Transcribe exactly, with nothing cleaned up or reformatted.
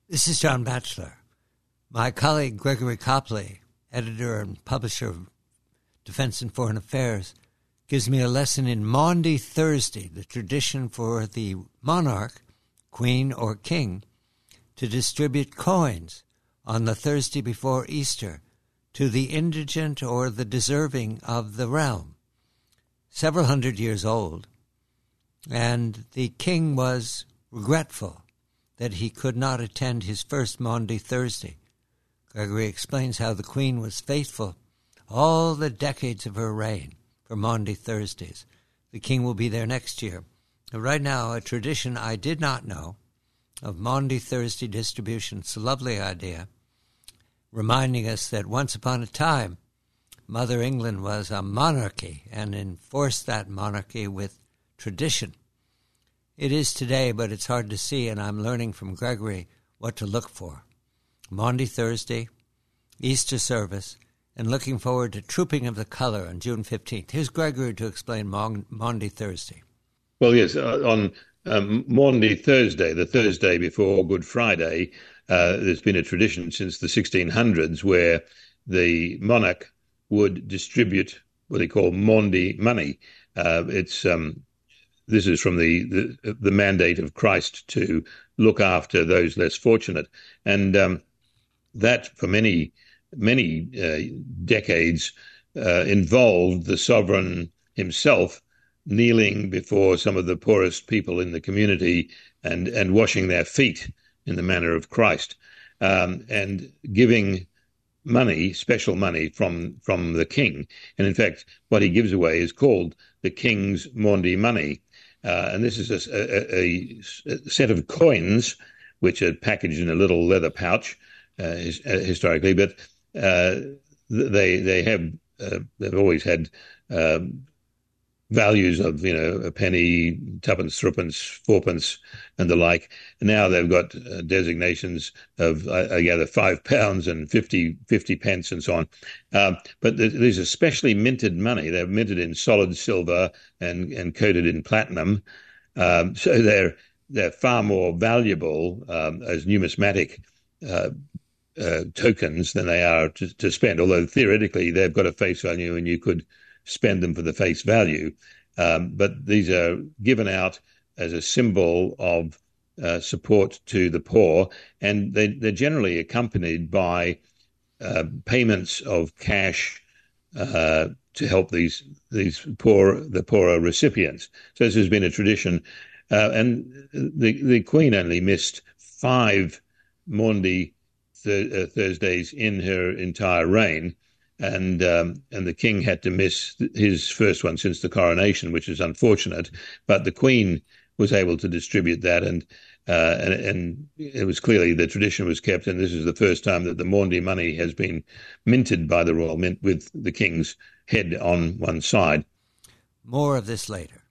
This is John Batchelor. My colleague Gregory Copley, editor and publisher of Defense and Foreign Affairs, gives me a lesson in Maundy Thursday, the tradition for the monarch, queen or king, to distribute coins on the Thursday before Easter to the indigent or the deserving of the realm. Several hundred years old, and the king was regretful that he could not attend his first Maundy Thursday. Gregory explains how the Queen was faithful all the decades of her reign for Maundy Thursdays. The King will be there next year. And right now, a tradition I did not know of Maundy Thursday distribution. It's a lovely idea, reminding us that once upon a time, Mother England was a monarchy and enforced that monarchy with tradition. It is today, but it's hard to see, and I'm learning from Gregory what to look for. Maundy Thursday, Easter service, and looking forward to Trooping of the Colour on June fifteenth. Here's Gregory to explain Maundy Thursday. Well, yes, uh, on um, Maundy Thursday, the Thursday before Good Friday, uh, there's been a tradition since the sixteen hundreds where the monarch would distribute what they call Maundy money. Uh, it's... Um, This is from the, the the mandate of Christ to look after those less fortunate. And um, that, for many, many uh, decades, uh, involved the sovereign himself kneeling before some of the poorest people in the community and, and washing their feet in the manner of Christ, um, and giving money, special money from, from the king. And in fact, what he gives away is called the king's Maundy money. Uh, and this is a, a, a set of coins which are packaged in a little leather pouch, uh, his, uh, historically, but uh, they they have uh, they've always had uh, values of, you know, a penny, tuppence, threepence, fourpence, and the like. And now they've got uh, designations of, I, I gather, five pounds and fifty, fifty pence and so on. Um, but these are specially minted money. They're minted in solid silver and, and coated in platinum. Um, so they're they're far more valuable um, as numismatic uh, uh, tokens than they are to, to spend, although theoretically they've got a face value and you could spend them for the face value. Um, but these are given out as a symbol of uh, support to the poor, and they, they're generally accompanied by uh, payments of cash uh, to help these these poor the poorer recipients. So this has been a tradition, uh, and the the Queen only missed five Maundy th- uh, Thursdays in her entire reign. And um, and the king had to miss his first one since the coronation, which is unfortunate. But the Queen was able to distribute that, and uh, and, and it was clearly the tradition was kept. And this is the first time that the Maundy money has been minted by the Royal Mint with the king's head on one side. More of this later.